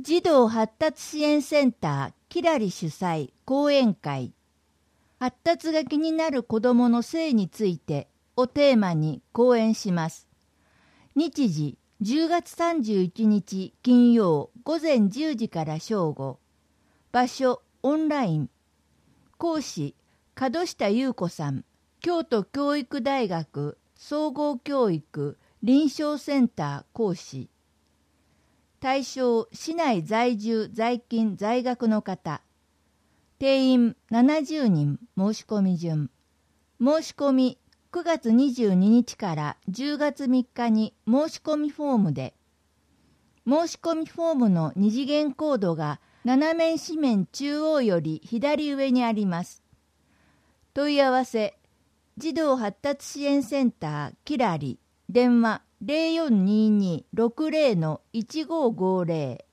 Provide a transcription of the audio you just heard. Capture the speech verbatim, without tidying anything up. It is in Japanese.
児童発達支援センターキラリ主催講演会、発達が気になる子どもの性についてをテーマに講演します。日時じゅうがつさんじゅういちにち金曜午前じゅうじから正午。場所オンライン。講師門下優子さん、京都教育大学総合教育臨床センター講師。対象市内在住在勤在学の方。定員ななじゅうにん申し込み順。申し込みくがつにじゅうににちからじゅうがつみっかに申し込みフォームで。申し込みフォームの二次元コードが斜面紙面中央より左上にあります。問い合わせ児童発達支援センターキラリ電話 ゼロよんにーにーろくゼロのいちごーごーゼロ